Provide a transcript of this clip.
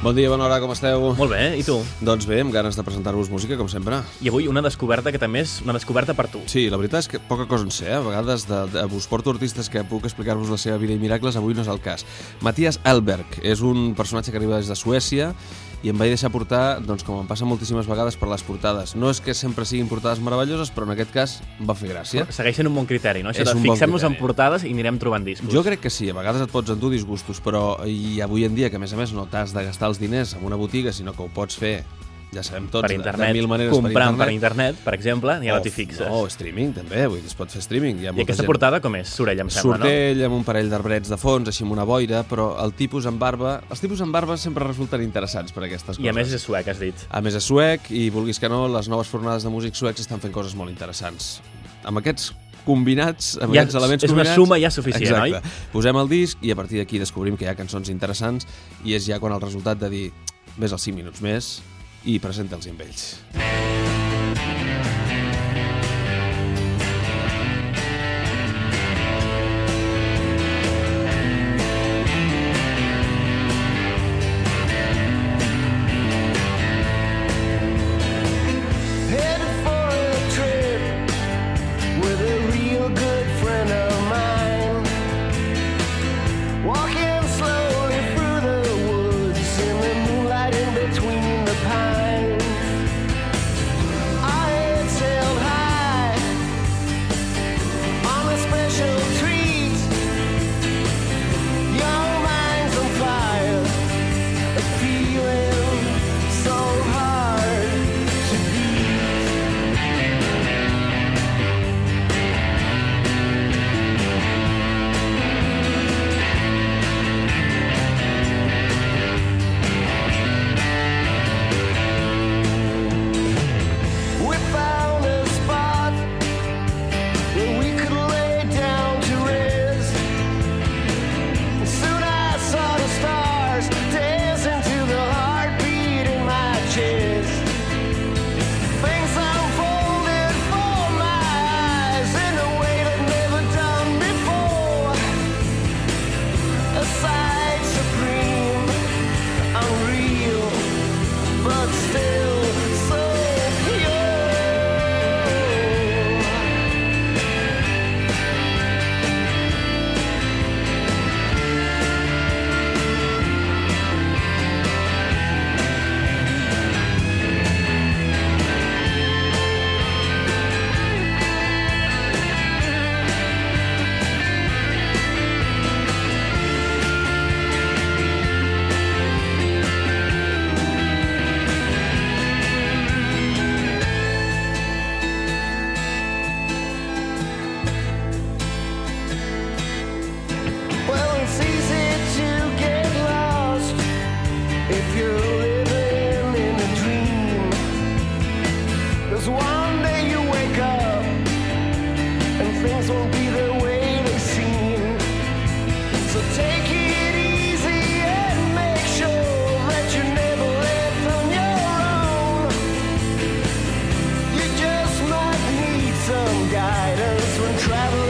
Bon dia, bona hora, com esteu? Molt bé, i tu? Doncs bé, amb ganes de presentar-vos música, com sempre. I avui una descoberta que també és una descoberta per tu. Sí, la veritat és que poca cosa en sé, A vegades us porto artistes que puc explicar-vos la seva vida i miracles, avui no és el cas. Mattias Elberg és un personatge que arriba des de Suècia i em vaig deixar portar, doncs com em passa moltíssimes vegades, per les portades. No és que sempre siguin portades meravelloses, però en aquest cas em va fer gràcia. Segueixen un bon criteri, no? Això És de un bon fixem-nos en criteri. portades i anirem trobant discos. Jo crec que sí, a vegades et pots endur disgustos, però i avui en dia, que a més no t'has de gastar els diners en una botiga, sinó que ho pots fer, ja sabem tots, per internet, de mil maneres comprant per internet, per exemple, ja no t'hi fixes. No, streaming també, vull dir, es pot fer streaming. I aquesta portada com és? Sorell, em sembla, no? Sortell, amb un parell d'arbrets de fons, així amb una boira, però els tipus amb barba sempre resulten interessants per aquestes coses. I a més és suec, has dit. A més és suec, i vulguis que no, les noves fornades de músics suecs estan fent coses molt interessants. Amb aquests combinats, amb aquests elements és combinats... És una suma ja suficient, exacte. Oi? Posem el disc i a partir d'aquí descobrim que hi ha cançons interessants i és ja quan el resultat de dir ves als 5 minuts més i presenta'ls amb ells. Guidance when traveling.